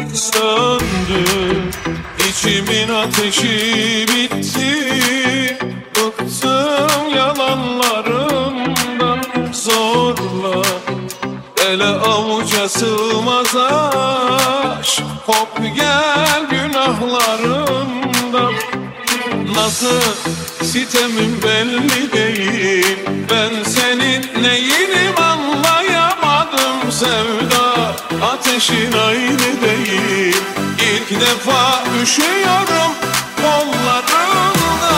Söndü, içimin ateşi bitti. Bıktım yalanlarından, zorla ele avuca sığmaz aşk. Hop gel günahlarımdan. Nasıl sitemin belli değil, ben senin neyinim anlayamadım. Sevda ateşin aynı değil, İlk defa üşüyorum kollarında.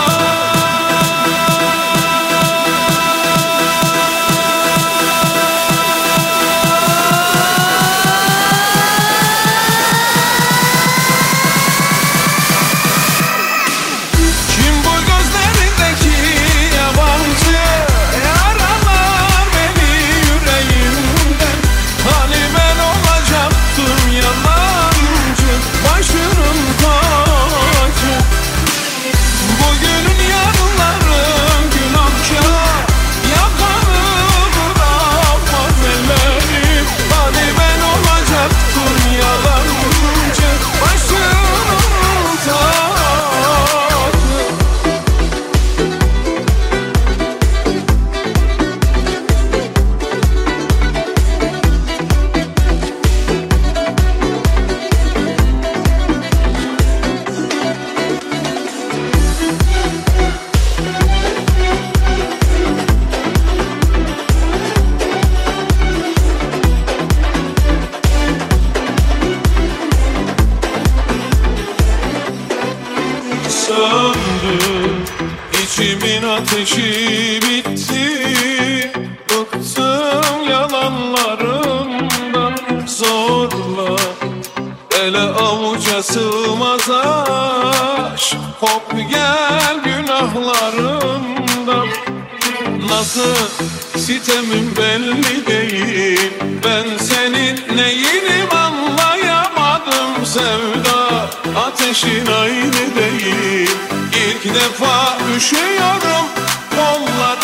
Söndü, içimin ateşi bitti. Bıktım yalanlarımdan, zorla ele avuca sığmaz aşk. Hop gel günahlarımdan. Nasıl sitemin belli değil, ben senin neyinim anlayamadım. Sevda ateşin aynı değil, İlk defa üşüyorum kollar.